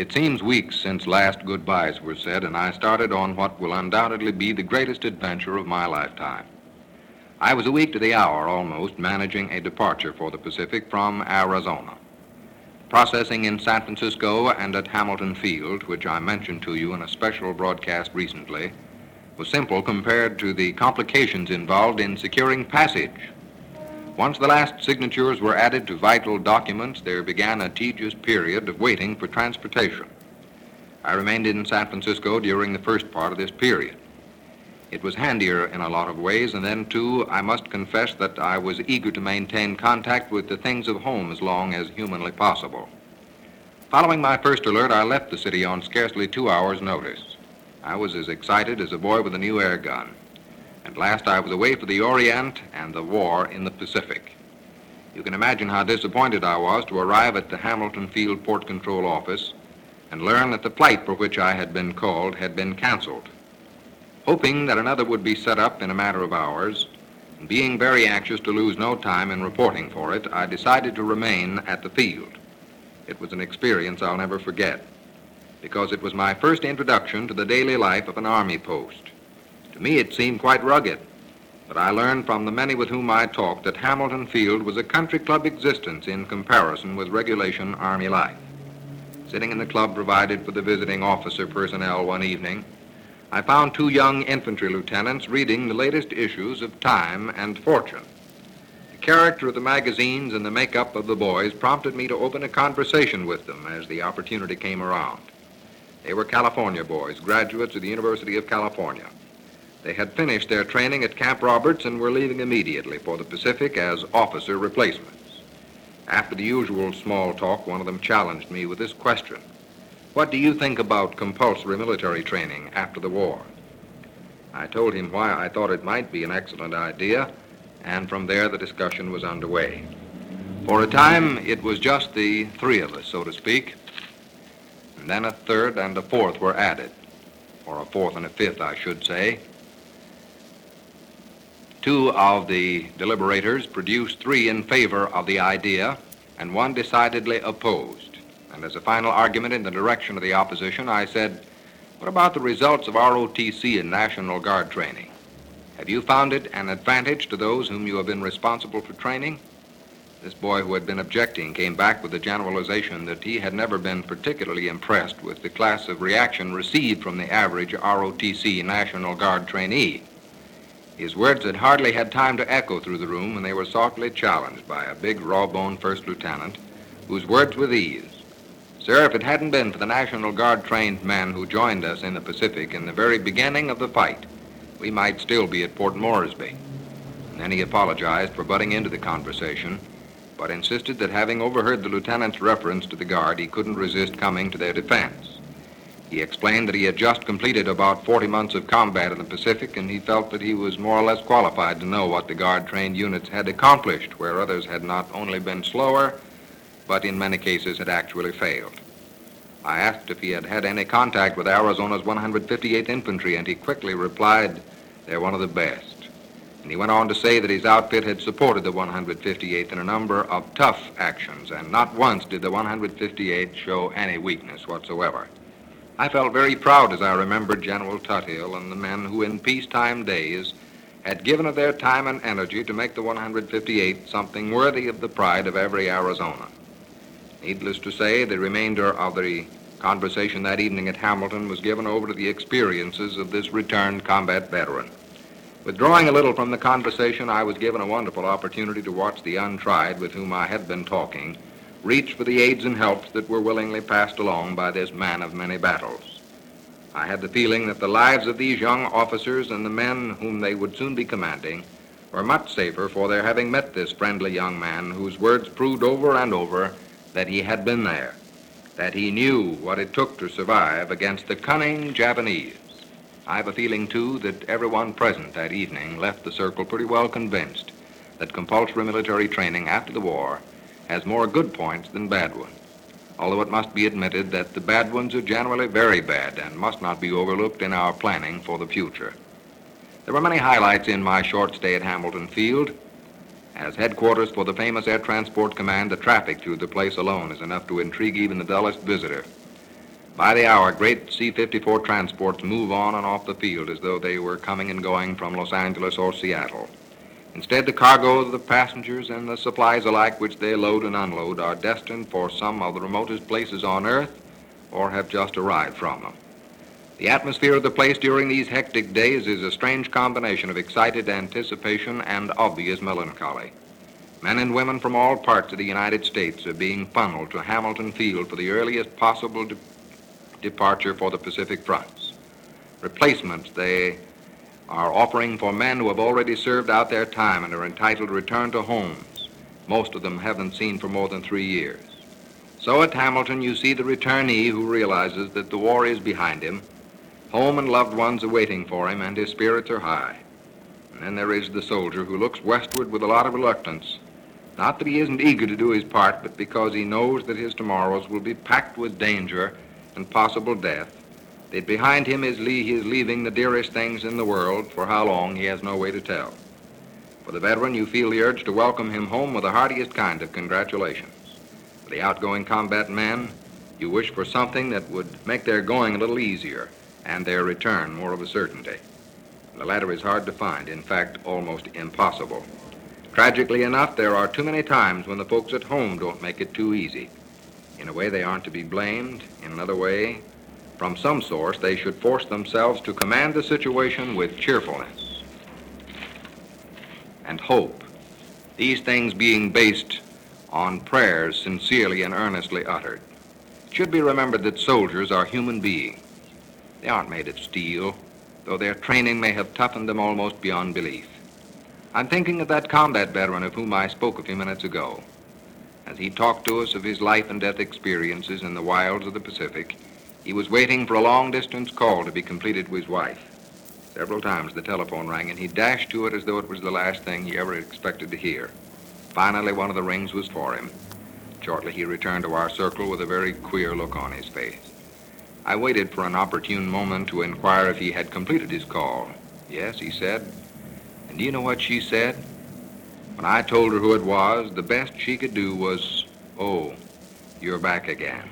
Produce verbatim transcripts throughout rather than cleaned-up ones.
It seems weeks since last goodbyes were said, and I started on what will undoubtedly be the greatest adventure of my lifetime. I was a week to the hour almost managing a departure for the Pacific from Arizona. Processing in San Francisco and at Hamilton Field, which I mentioned to you in a special broadcast recently, was simple compared to the complications involved in securing passage. Once the last signatures were added to vital documents, there began a tedious period of waiting for transportation. I remained in San Francisco during the first part of this period. It was handier in a lot of ways, and then, too, I must confess that I was eager to maintain contact with the things of home as long as humanly possible. Following my first alert, I left the city on scarcely two hours' notice. I was as excited as a boy with a new air gun. At last, I was away for the Orient and the war in the Pacific. You can imagine how disappointed I was to arrive at the Hamilton Field Port Control Office and learn that the flight for which I had been called had been canceled. Hoping that another would be set up in a matter of hours, and being very anxious to lose no time in reporting for it, I decided to remain at the field. It was an experience I'll never forget, because it was my first introduction to the daily life of an Army post. To me, it seemed quite rugged, but I learned from the many with whom I talked that Hamilton Field was a country club existence in comparison with regulation Army life. Sitting in the club provided for the visiting officer personnel one evening, I found two young infantry lieutenants reading the latest issues of Time and Fortune. The character of the magazines and the makeup of the boys prompted me to open a conversation with them as the opportunity came around. They were California boys, graduates of the University of California. They had finished their training at Camp Roberts and were leaving immediately for the Pacific as officer replacements. After the usual small talk, one of them challenged me with this question: "What do you think about compulsory military training after the war?" I told him why I thought it might be an excellent idea, and from there the discussion was underway. For a time, it was just the three of us, so to speak, and then a third and a fourth were added, or a fourth and a fifth, I should say. Two of the deliberators produced three in favor of the idea, and one decidedly opposed. And as a final argument in the direction of the opposition, I said, "What about the results of R O T C and National Guard training? Have you found it an advantage to those whom you have been responsible for training?" This boy who had been objecting came back with the generalization that he had never been particularly impressed with the class of reaction received from the average R O T C National Guard trainee. His words had hardly had time to echo through the room when they were softly challenged by a big, raw-boned first lieutenant, whose words were these: "Sir, if it hadn't been for the National Guard trained men who joined us in the Pacific in the very beginning of the fight, we might still be at Port Moresby." And then he apologized for butting into the conversation, but insisted that having overheard the lieutenant's reference to the Guard, he couldn't resist coming to their defense. He explained that he had just completed about forty months of combat in the Pacific, and he felt that he was more or less qualified to know what the Guard-trained units had accomplished, where others had not only been slower, but in many cases had actually failed. I asked if he had had any contact with Arizona's one hundred fifty-eighth Infantry, and he quickly replied, "They're one of the best." And he went on to say that his outfit had supported the one hundred fifty-eighth in a number of tough actions, and not once did the one hundred fifty-eighth show any weakness whatsoever. I felt very proud as I remembered General Tuthill and the men who in peacetime days had given of their time and energy to make the one hundred fifty-eighth something worthy of the pride of every Arizonan. Needless to say, the remainder of the conversation that evening at Hamilton was given over to the experiences of this returned combat veteran. Withdrawing a little from the conversation, I was given a wonderful opportunity to watch the untried with whom I had been talking reach for the aids and helps that were willingly passed along by this man of many battles. I had the feeling that the lives of these young officers and the men whom they would soon be commanding were much safer for their having met this friendly young man whose words proved over and over that he had been there, that he knew what it took to survive against the cunning Japanese. I have a feeling, too, that everyone present that evening left the circle pretty well convinced that compulsory military training after the war has more good points than bad ones, although it must be admitted that the bad ones are generally very bad and must not be overlooked in our planning for the future. There were many highlights in my short stay at Hamilton Field. As headquarters for the famous Air Transport Command, the traffic through the place alone is enough to intrigue even the dullest visitor. By the hour, great C fifty-four transports move on and off the field as though they were coming and going from Los Angeles or Seattle. Instead, the cargo, the passengers, and the supplies alike which they load and unload are destined for some of the remotest places on Earth or have just arrived from them. The atmosphere of the place during these hectic days is a strange combination of excited anticipation and obvious melancholy. Men and women from all parts of the United States are being funneled to Hamilton Field for the earliest possible de- departure for the Pacific fronts. Replacements they are offering for men who have already served out their time and are entitled to return to homes most of them haven't seen for more than three years. So at Hamilton, you see the returnee who realizes that the war is behind him, home and loved ones are waiting for him, and his spirits are high. And then there is the soldier who looks westward with a lot of reluctance, not that he isn't eager to do his part, but because he knows that his tomorrows will be packed with danger and possible death, that behind him is he is leaving the dearest things in the world. For how long, he has no way to tell. For the veteran, you feel the urge to welcome him home with the heartiest kind of congratulations. For the outgoing combat men, you wish for something that would make their going a little easier and their return more of a certainty. The latter is hard to find, in fact, almost impossible. Tragically enough, there are too many times when the folks at home don't make it too easy. In a way, they aren't to be blamed. In another way, from some source, they should force themselves to command the situation with cheerfulness and hope, these things being based on prayers sincerely and earnestly uttered. It should be remembered that soldiers are human beings. They aren't made of steel, though their training may have toughened them almost beyond belief. I'm thinking of that combat veteran of whom I spoke a few minutes ago. As he talked to us of his life and death experiences in the wilds of the Pacific, he was waiting for a long-distance call to be completed to his wife. Several times the telephone rang, and he dashed to it as though it was the last thing he ever expected to hear. Finally, one of the rings was for him. Shortly, he returned to our circle with a very queer look on his face. I waited for an opportune moment to inquire if he had completed his call. Yes, he said. And do you know what she said? When I told her who it was, the best she could do was, "Oh, you're back again."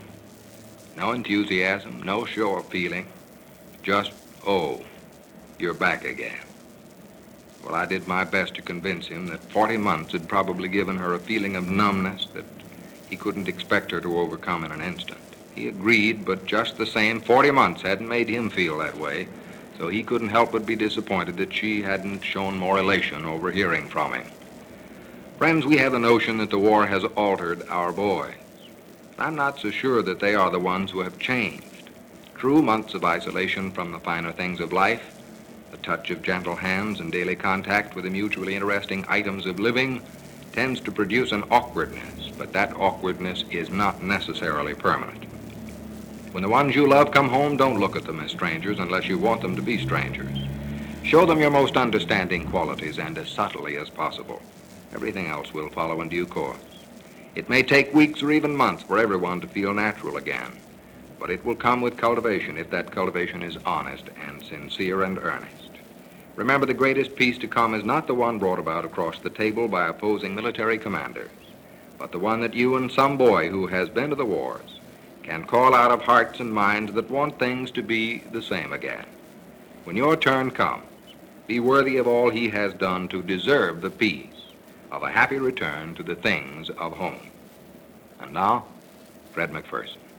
No enthusiasm, no show of feeling, just, "Oh, you're back again." Well, I did my best to convince him that forty months had probably given her a feeling of numbness that he couldn't expect her to overcome in an instant. He agreed, but just the same, forty months hadn't made him feel that way, so he couldn't help but be disappointed that she hadn't shown more elation over hearing from him. Friends, we have a notion that the war has altered our boys. I'm not so sure that they are the ones who have changed. True, months of isolation from the finer things of life, the touch of gentle hands and daily contact with the mutually interesting items of living tends to produce an awkwardness, but that awkwardness is not necessarily permanent. When the ones you love come home, don't look at them as strangers unless you want them to be strangers. Show them your most understanding qualities and as subtly as possible. Everything else will follow in due course. It may take weeks or even months for everyone to feel natural again, but it will come with cultivation if that cultivation is honest and sincere and earnest. Remember, the greatest peace to come is not the one brought about across the table by opposing military commanders, but the one that you and some boy who has been to the wars can call out of hearts and minds that want things to be the same again. When your turn comes, be worthy of all he has done to deserve the peace of a happy return to the things of home. And now, Fred McPherson.